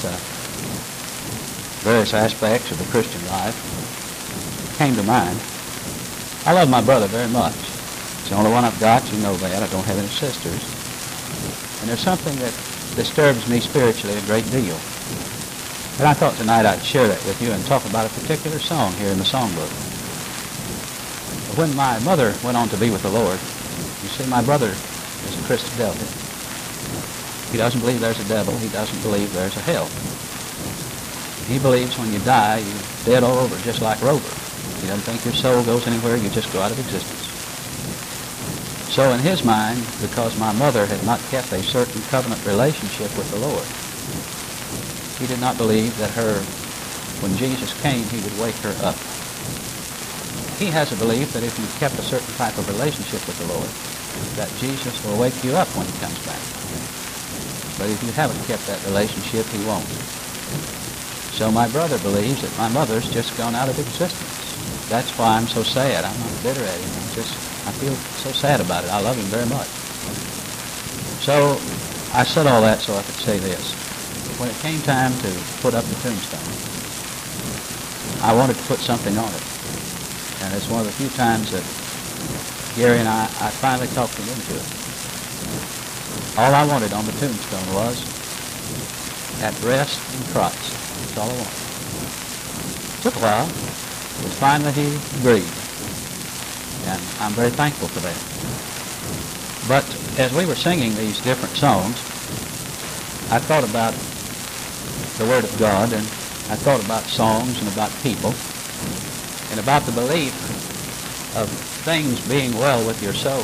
various aspects of the Christian life came to mind. I love my brother very much. It's the only one I've got. You know that. I don't have any sisters. And there's something that disturbs me spiritually a great deal. And I thought tonight I'd share that with you and talk about a particular song here in the songbook. When my mother went on to be with the Lord, you see, my brother is a Christadelphian. He doesn't believe there's a devil. He doesn't believe there's a hell. He believes when you die, you're dead all over, just like Rover. He doesn't think your soul goes anywhere. You just go out of existence. So in his mind, because my mother had not kept a certain covenant relationship with the Lord, he did not believe that when Jesus came, he would wake her up. He has a belief that if you've kept a certain type of relationship with the Lord, that Jesus will wake you up when he comes back. But if you haven't kept that relationship, he won't. So my brother believes that my mother's just gone out of existence. That's why I'm so sad. I'm not bitter at him. I feel so sad about it. I love him very much. So I said all that so I could say this. When it came time to put up the tombstone, I wanted to put something on it. And it's one of the few times that Gary and I finally talked him into it. All I wanted on the tombstone was, at rest in Christ. That's all I wanted. It took a while, but finally he agreed. And I'm very thankful for that. But as we were singing these different songs, I thought about the Word of God, and I thought about songs and about people, and about the belief of things being well with your soul.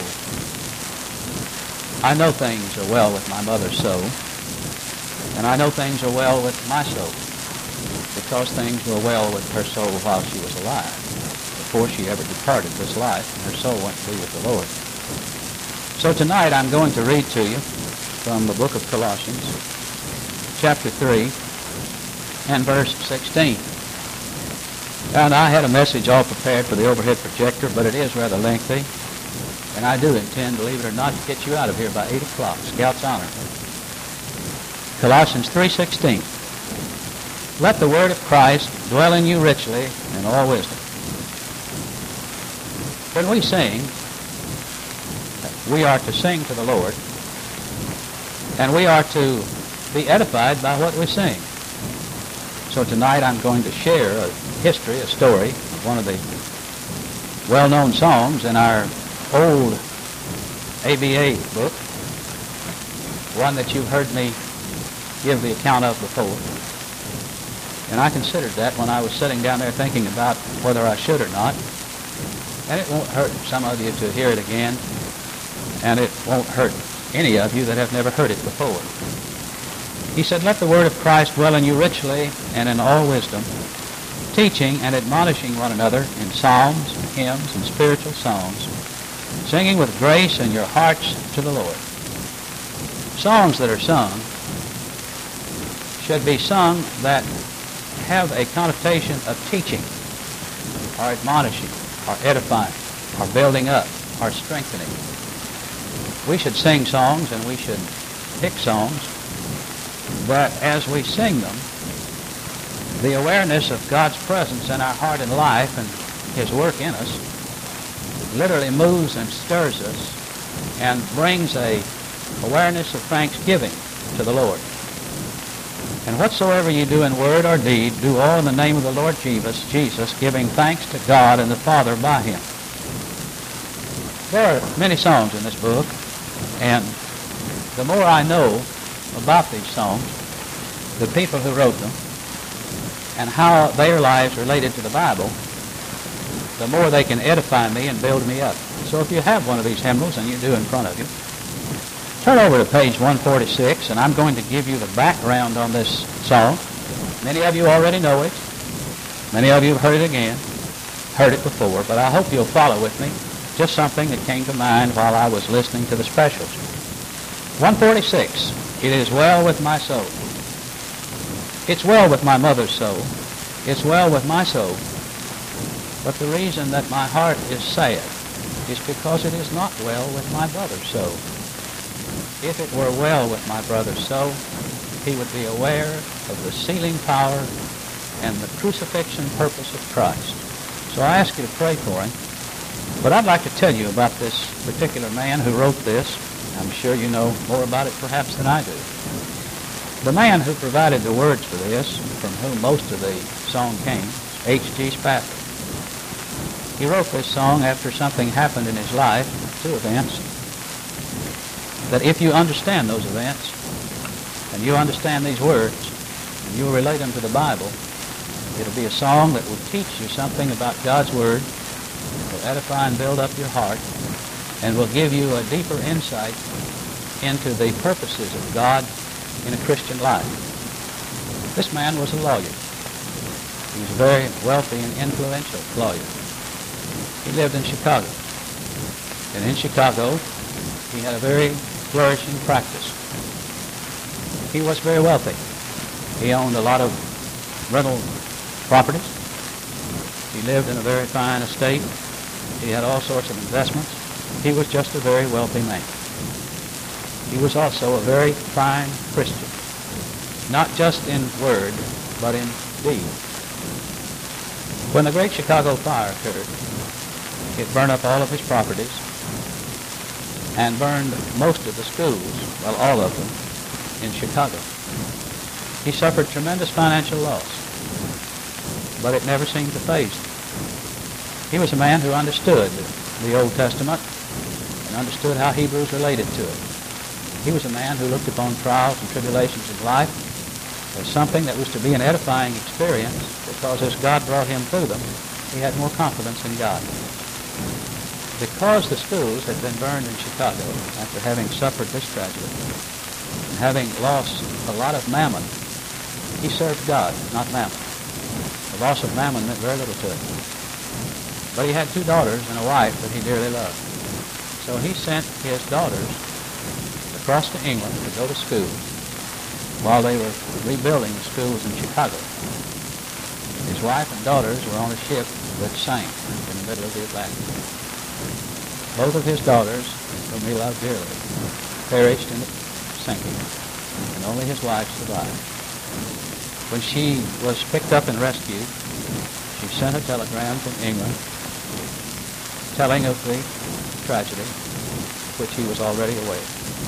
I know things are well with my mother's soul, and I know things are well with my soul, because things were well with her soul while she was alive, before she ever departed this life, and her soul went to be with the Lord. So tonight I'm going to read to you from the book of Colossians, chapter 3, and verse 16. And I had a message all prepared for the overhead projector, but it is rather lengthy, and I do intend, believe it or not, to get you out of here by 8 o'clock. Scout's honor. Colossians 3:16. Let the word of Christ dwell in you richly in all wisdom. When we sing, we are to sing to the Lord, and we are to be edified by what we sing. So tonight I'm going to share a history, a story of one of the well-known songs in our old ABA book, one that you've heard me give the account of before. And I considered that when I was sitting down there thinking about whether I should or not. And it won't hurt some of you to hear it again, and it won't hurt any of you that have never heard it before. He said, let the word of Christ dwell in you richly and in all wisdom, teaching and admonishing one another in psalms, and hymns, and spiritual songs, singing with grace in your hearts to the Lord. Songs that are sung should be sung that have a connotation of teaching, or admonishing, or edifying, or building up, or strengthening. We should sing songs, and we should pick songs, but as we sing them, the awareness of God's presence in our heart and life and his work in us literally moves and stirs us and brings a awareness of thanksgiving to the Lord. And whatsoever you do in word or deed, do all in the name of the Lord Jesus, giving thanks to God and the Father by him. There are many songs in this book, and the more I know about these songs, the people who wrote them, and how their lives related to the Bible, the more they can edify me and build me up. So if you have one of these hymnals, and you do in front of you, turn over to page 146, and I'm going to give you the background on this song. Many of you already know it. Many of you have heard it again, heard it before, but I hope you'll follow with me. Just something that came to mind while I was listening to the specials. 146. It is well with my soul. It's well with my mother's soul. It's well with my soul. But the reason that my heart is sad is because it is not well with my brother's soul. If it were well with my brother's soul, he would be aware of the sealing power and the crucifixion purpose of Christ. So I ask you to pray for him. But I'd like to tell you about this particular man who wrote this. I'm sure you know more about it perhaps than I do. The man who provided the words for this, from whom most of the song came, H.G. Spafford. He wrote this song after something happened in his life, 2 events, that if you understand those events, and you understand these words, and you relate them to the Bible, it'll be a song that will teach you something about God's Word, will edify and build up your heart, and will give you a deeper insight into the purposes of God in a Christian life. This man was a lawyer. He was a very wealthy and influential lawyer. He lived in Chicago. And in Chicago, he had a very flourishing practice. He was very wealthy. He owned a lot of rental properties. He lived in a very fine estate. He had all sorts of investments. He was just a very wealthy man. He was also a very fine Christian, not just in word, but in deed. When the Great Chicago Fire occurred, it burned up all of his properties and burned most of the schools, well, all of them, in Chicago. He suffered tremendous financial loss, but it never seemed to faze him. He was a man who understood the Old Testament and understood how Hebrews related to it. He was a man who looked upon trials and tribulations in life as something that was to be an edifying experience, because as God brought him through them, he had more confidence in God. Because the schools had been burned in Chicago after having suffered this tragedy and having lost a lot of mammon, he served God, not mammon. The loss of mammon meant very little to him. But he had 2 daughters and a wife that he dearly loved. So he sent his daughters across to England to go to school while they were rebuilding the schools in Chicago. His wife and daughters were on a ship that sank in the middle of the Atlantic. Both of his daughters, whom he loved dearly, perished in the sinking, and only his wife survived. When she was picked up and rescued, she sent a telegram from England telling of the tragedy, which he was already aware,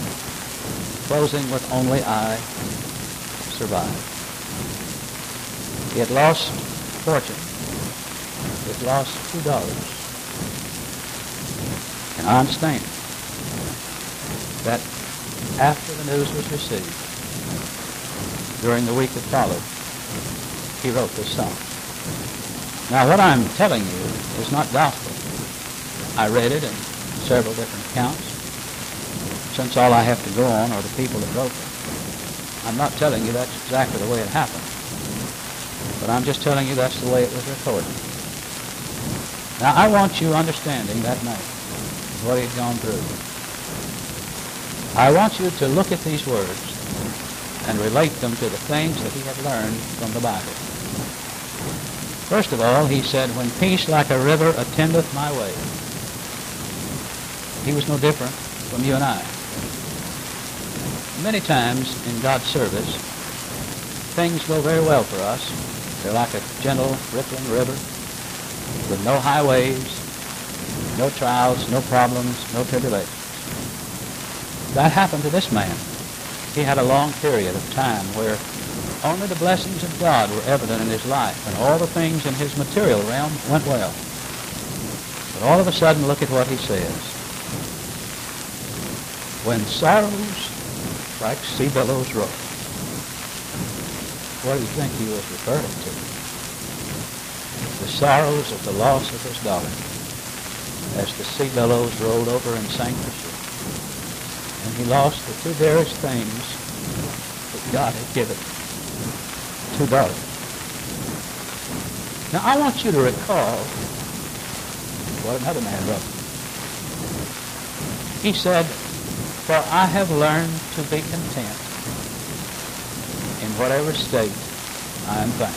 closing with "Only I survived." He had lost fortune. He had lost 2 daughters. And I understand that after the news was received, during the week that followed, he wrote this song. Now, what I'm telling you is not gospel. I read it in several different accounts, since all I have to go on are the people that wrote them. I'm not telling you that's exactly the way it happened, but I'm just telling you that's the way it was recorded. Now, I want you understanding that man, what he had gone through. I want you to look at these words and relate them to the things that he had learned from the Bible. First of all, he said, "When peace like a river attendeth my way." He was no different from you and I. Many times in God's service, things go very well for us. They're like a gentle, rippling river with no highways, no trials, no problems, no tribulations. That happened to this man. He had a long period of time where only the blessings of God were evident in his life, and all the things in his material realm went well. But all of a sudden, look at what he says. When sorrows like sea billows roll. What do you think he was referring to? The sorrows of the loss of his daughter as the sea billows rolled over and sank the ship. And he lost the 2 dearest things that God had given. 2 daughters. Now I want you to recall what another man wrote. He said, "For I have learned to be content in whatever state I am found."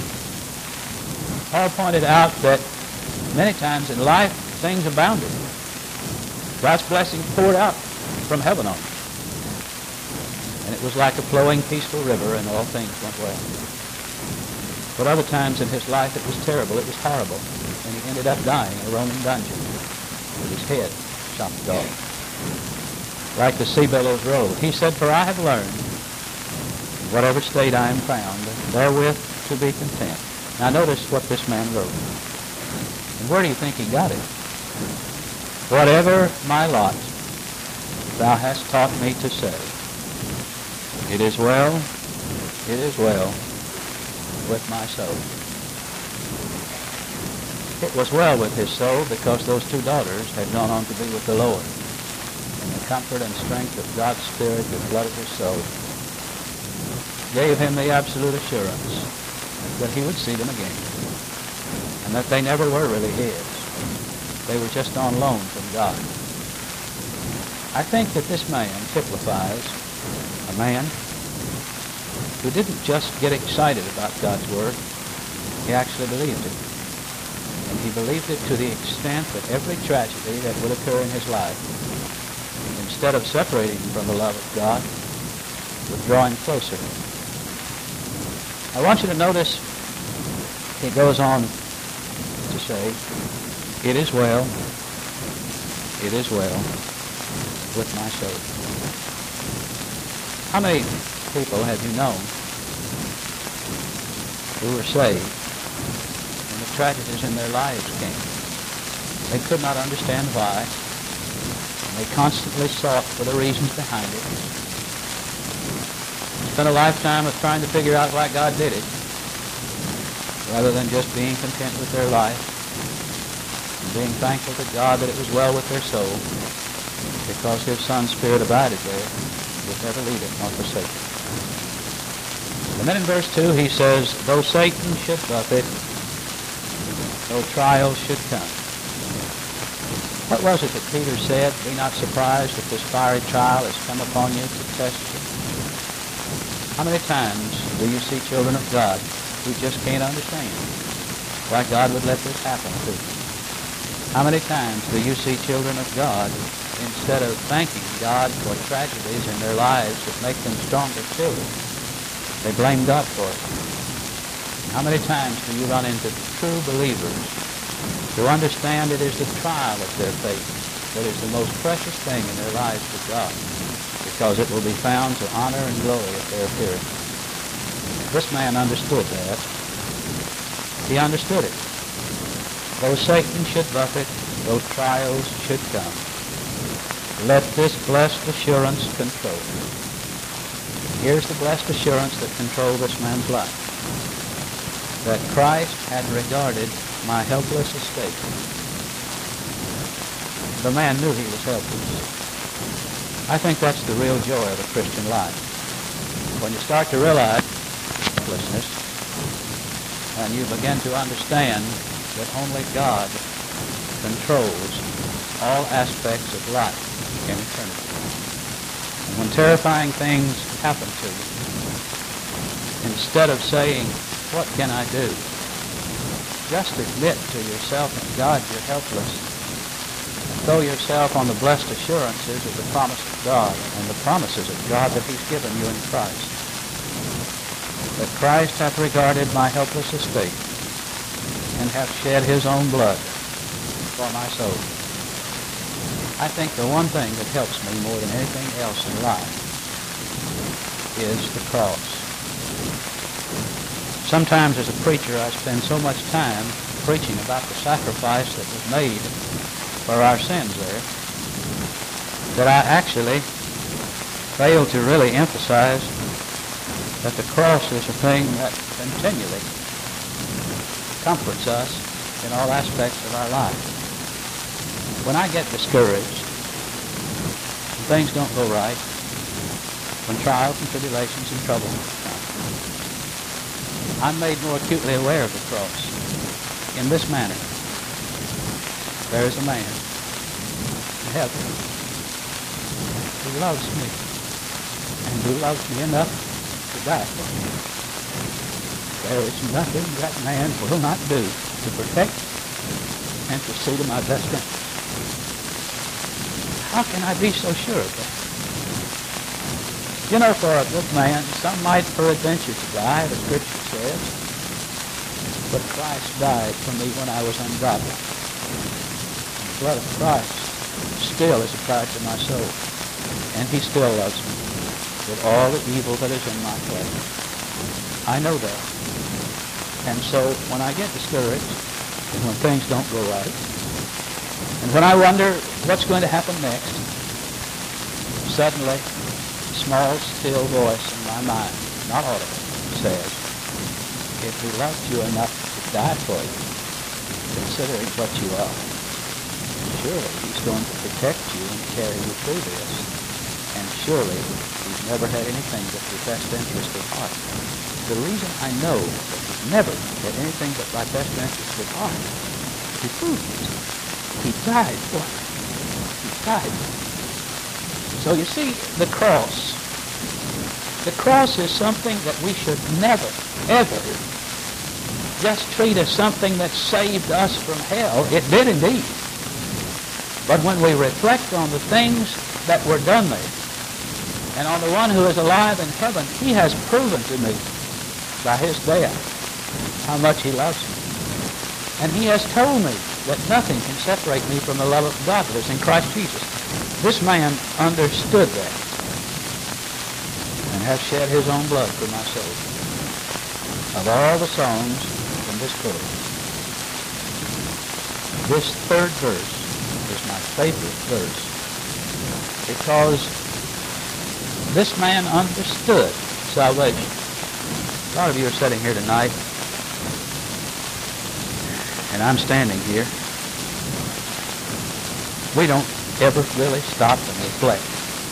Paul pointed out that many times in life things abounded. God's blessings poured out from heaven on us. and it was like a flowing, peaceful river, and all things went well. But other times in his life it was terrible, it was horrible, and he ended up dying in a Roman dungeon with his head chopped off, like the sea billows rolled. He said, "For I have learned, in whatever state I am found, therewith to be content." Now notice what this man wrote. And where do you think he got it? "Whatever my lot, thou hast taught me to say, it is well with my soul." It was well with his soul because those two daughters had gone on to be with the Lord. And the comfort and strength of God's Spirit that flooded his soul gave him the absolute assurance that he would see them again, and that they never were really his. They were just on loan from God. I think that this man typifies a man who didn't just get excited about God's Word. He actually believed it. And he believed it to the extent that every tragedy that would occur in his life, instead of separating him from the love of God, would draw him closer. I want you to notice he goes on to say, it is well with my soul. How many people have you known who were saved when the tragedies in their lives came? They could not understand why, and they constantly sought for the reasons behind it. Spent a lifetime of trying to figure out why God did it, rather than just being content with their life and being thankful to God that it was well with their soul, because his Son's Spirit abided there, would never leave it nor forsake it. And then in verse 2 he says, though Satan should buffet, though trials should come. What was it that Peter said? Be not surprised if this fiery trial has come upon you to test you. How many times do you see children of God who just can't understand why God would let this happen to them? How many times do you see children of God, instead of thanking God for tragedies in their lives that make them stronger children, they blame God for it? How many times do you run into true believers who understand it is the trial of their faith that is the most precious thing in their lives to God, because it will be found to honor and glory at their appearing? This man understood that. He understood it. Though Satan should buffet, though trials should come, let this blessed assurance control. Here's the blessed assurance that controlled this man's life. That Christ had regarded my helpless estate. The man knew he was helpless. I think that's the real joy of a Christian life. When you start to realize helplessness, and you begin to understand that only God controls all aspects of life in eternity. And when terrifying things happen to you, instead of saying, what can I do? Just admit to yourself and God you're helpless. And throw yourself on the blessed assurances of the promise of God and the promises of God that he's given you in Christ. That Christ hath regarded my helpless estate and hath shed his own blood for my soul. I think the one thing that helps me more than anything else in life is the cross. Sometimes as a preacher I spend so much time preaching about the sacrifice that was made for our sins there that I actually fail to really emphasize that the cross is a thing that continually comforts us in all aspects of our life. When I get discouraged, when things don't go right, when trials and tribulations and troubles come, I'm made more acutely aware of the cross in this manner. There is a man in heaven who loves me and who loves me enough to die for me. There is nothing that man will not do to protect and to see to my best interest. How can I be so sure of that? You know, for a good man, some might peradventure to die, the Scripture says. But Christ died for me when I was ungodly. The blood of Christ still is applied to my soul. And he still loves me with all the evil that is in my flesh. I know that. And so when I get discouraged, and when things don't go right, and when I wonder what's going to happen next, suddenly, a small, still voice in my mind, not audible, says, if he loved you enough to die for you, considering what you are, surely he's going to protect you and carry you through this. And surely he's never had anything but your best interest at heart. The reason I know that he's never had anything but my best interest at heart, he proved it. He died for me. He died. So you see, the cross is something that we should never, ever just treat as something that saved us from hell. It did indeed. But when we reflect on the things that were done there, and on the one who is alive in heaven, he has proven to me by his death how much he loves me. And he has told me that nothing can separate me from the love of God that is in Christ Jesus. This man understood that and has shed his own blood for my soul. Of all the songs from this book, this third verse is my favorite verse because this man understood salvation. A lot of you are sitting here tonight, and I'm standing here. We don't ever really stop and reflect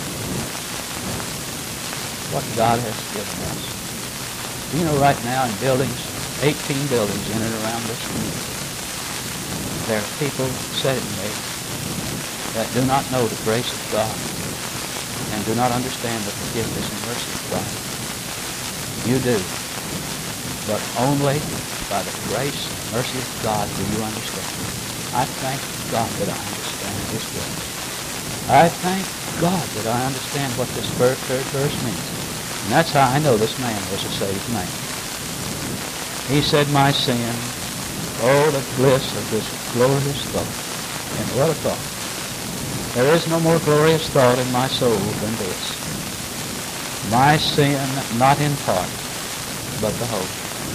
what God has given us. You know, right now in buildings, 18 buildings in and around this community, there are people sitting there that do not know the grace of God and do not understand the forgiveness and mercy of God. You do. But only by the grace and mercy of God do you understand. I thank God that I understand His grace. I thank God that I understand what this third verse means. And that's how I know this man was a saved man. He said, my sin, oh, the bliss of this glorious thought. And what a thought. There is no more glorious thought in my soul than this. My sin, not in part, but the whole.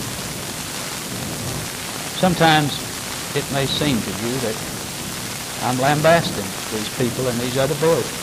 Sometimes it may seem to you that I'm lambasting these people in these other buildings.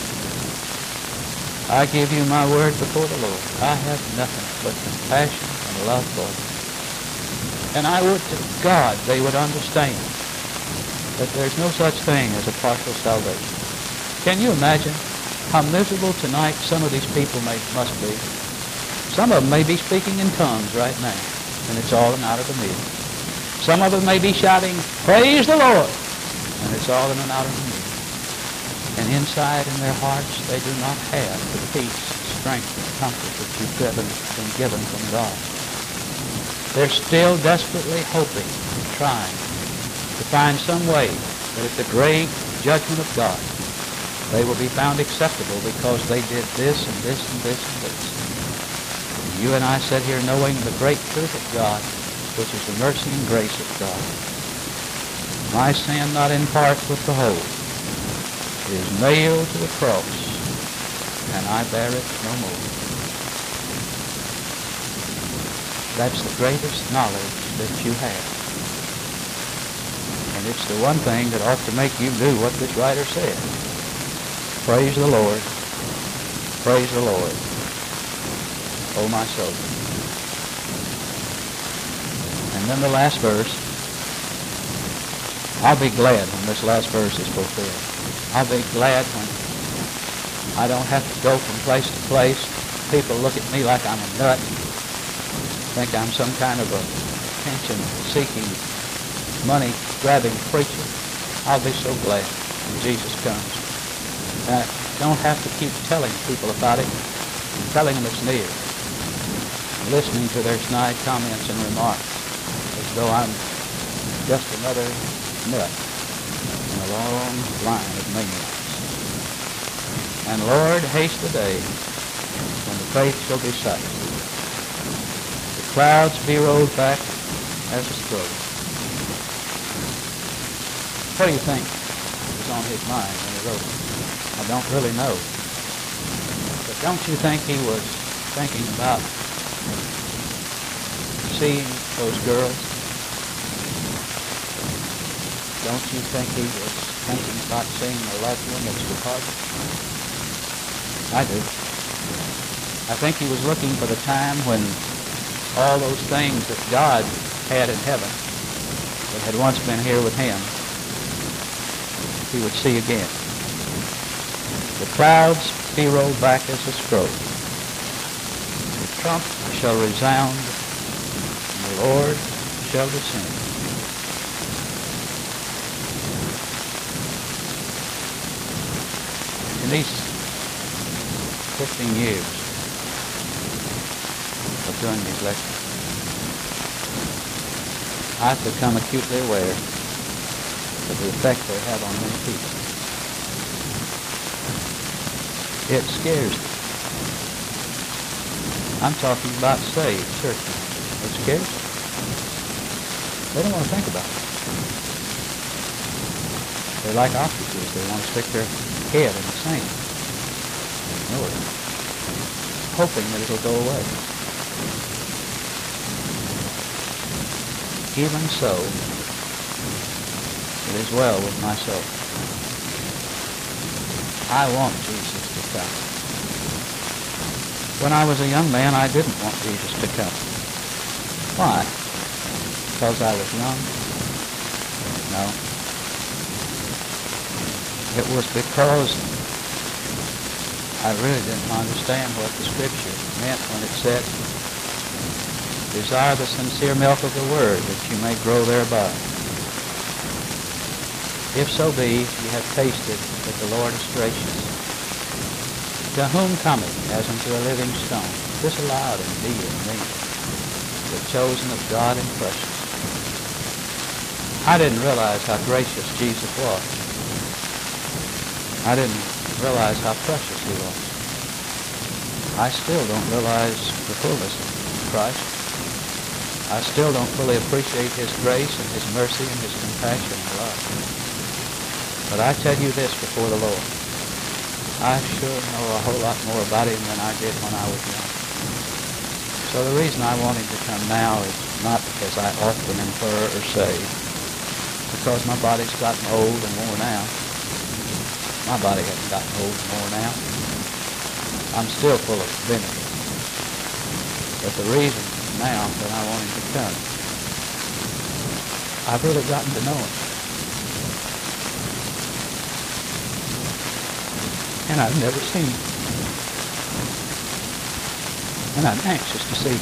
I give you my word before the Lord. I have nothing but compassion and love for them. And I would to God they would understand that there's no such thing as a partial salvation. Can you imagine how miserable tonight some of these people must be? Some of them may be speaking in tongues right now, and it's all out of the meal. Some of them may be shouting, praise the Lord, and it's all in and out of the meal. And inside in their hearts, they do not have the peace, strength, and comfort that you've been given from God. They're still desperately hoping and trying to find some way that at the great judgment of God, they will be found acceptable because they did this and this and this and this. And you and I sit here knowing the great truth of God, which is the mercy and grace of God. My sin, not in part but the whole, is nailed to the cross, and I bear it no more. That's the greatest knowledge that you have. And it's the one thing that ought to make you do what this writer said. Praise the Lord. Praise the Lord. O my soul. And then the last verse. I'll be glad when this last verse is fulfilled. I'll be glad when I don't have to go from place to place. People look at me like I'm a nut. Think I'm some kind of a attention-seeking, money-grabbing preacher. I'll be so glad when Jesus comes. I don't have to keep telling people about it and telling them it's near. Listening to their snide comments and remarks as though I'm just another nut in a long line of maniacs. And Lord, haste the day when the faith shall be sight. The clouds be rolled back as a scroll. What do you think was on his mind when he wrote it? I don't really know. But don't you think he was thinking about seeing those girls? Don't you think he was thinking about seeing the loved one that's departed? I do. I think he was looking for the time when all those things that God had in heaven that had once been here with him, he would see again. The clouds be rolled back as a scroll. The trump shall resound, and the Lord shall descend. In these 15 years of doing these lectures, I've become acutely aware of the effect they have on many people. It scares them. I'm talking about saved church members. It scares them. They don't want to think about it. They're like ostriches. They want to stick their head in the sand. Ignore it. Hoping that it'll go away. Even so, it is well with my soul. I want Jesus to come. When I was a young man, I didn't want Jesus to come. Why? Because I was young? No. It was because I really didn't understand what the Scripture meant when it said, desire the sincere milk of the Word, that you may grow thereby. If so be ye have tasted that the Lord is gracious, to whom cometh as unto a living stone, disallowed indeed of me, the chosen of God and precious. I didn't realize how gracious Jesus was. I didn't realize how precious he was. I still don't realize the fullness of Christ. I still don't fully appreciate his grace and his mercy and his compassion and love. But I tell you this before the Lord, I sure know a whole lot more about him than I did when I was young. So the reason I want him to come now is not because I often infer or say, because my body's gotten old and worn out. My body hasn't gotten old and worn out. I'm still full of vinegar. But the reason now that I want him to come, I've really gotten to know him. And I've never seen him. And I'm anxious to see him.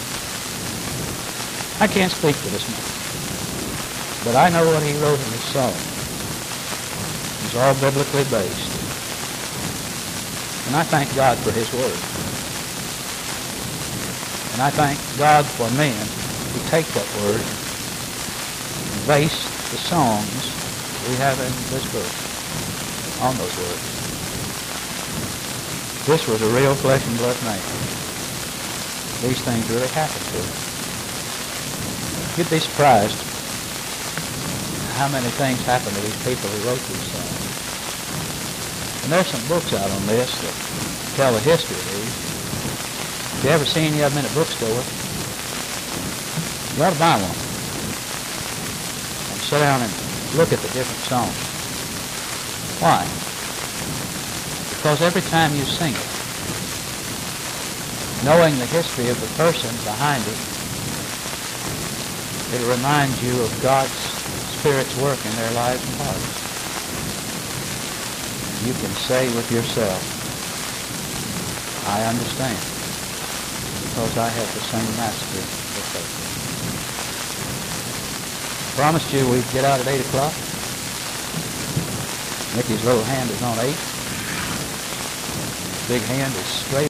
I can't speak for this man, but I know what he wrote in his song. It's all biblically based. And I thank God for his word. And I thank God for men who take that word and base the songs we have in this book on those words. This was a real flesh and blood man. These things really happened to him. You'd be surprised how many things happen to these people who wrote these songs. And there's some books out on this that tell the history of these. If you ever see any of them in a bookstore, you ought to buy one. And sit down and look at the different songs. Why? Because every time you sing it, knowing the history of the person behind it, it reminds you of God's Spirit's work in their lives and hearts. You can say with yourself, I understand, because I have the same master of faith. Promised you we'd get out at 8 o'clock. Mickey's little hand is on 8. Big hand is straight.